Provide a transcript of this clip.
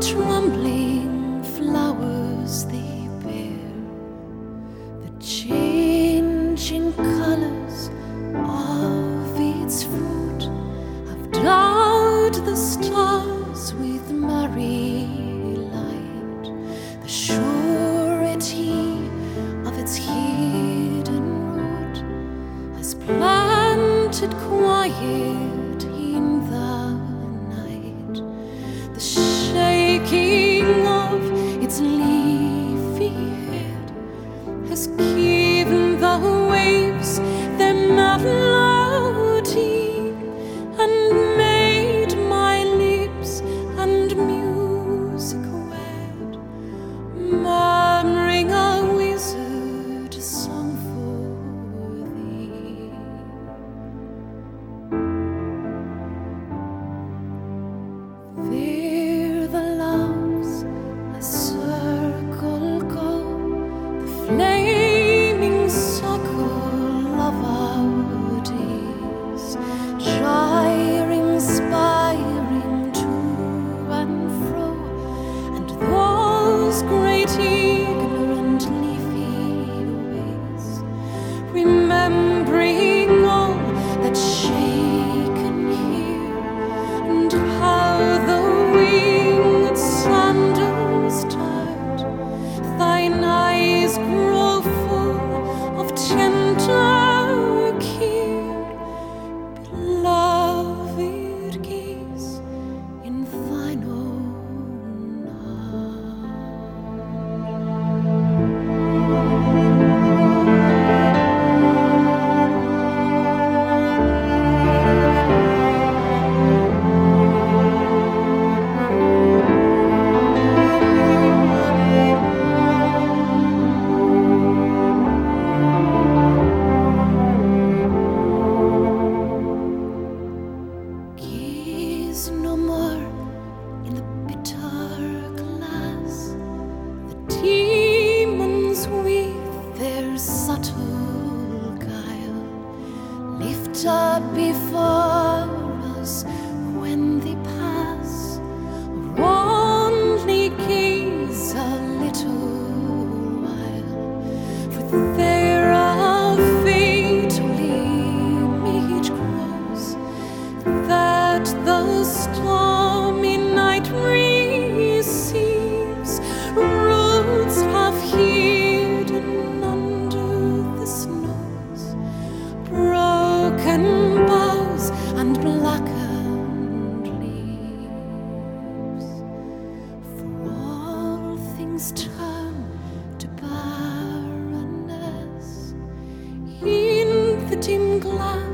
trembling flowers they bear, the changing colors of its fruit have dyed the stars with merry light. The surety of its hidden root has planted quiet in the night. The shaking of its leafy head has given the waves their melody and made my lips and music wed, murmuring a wizard song for thee. There the loves a circle go, the flaming circle of our days, gyring, spiring to and fro, and those great ignorant leafy ways, remembering all that's shaken here, and how the winged sandals turned, thine eyes grow full of tender care, beloved gaze in thine own gaze no more in the bitter glass, the demons with their subtle guile lift up before us when they pass, or only gaze a little while, for their fatal image grows, that the stormy night receives, roots half hidden under the snows, broken boughs and blackened leaves. For all things turn to barrenness in the dim glass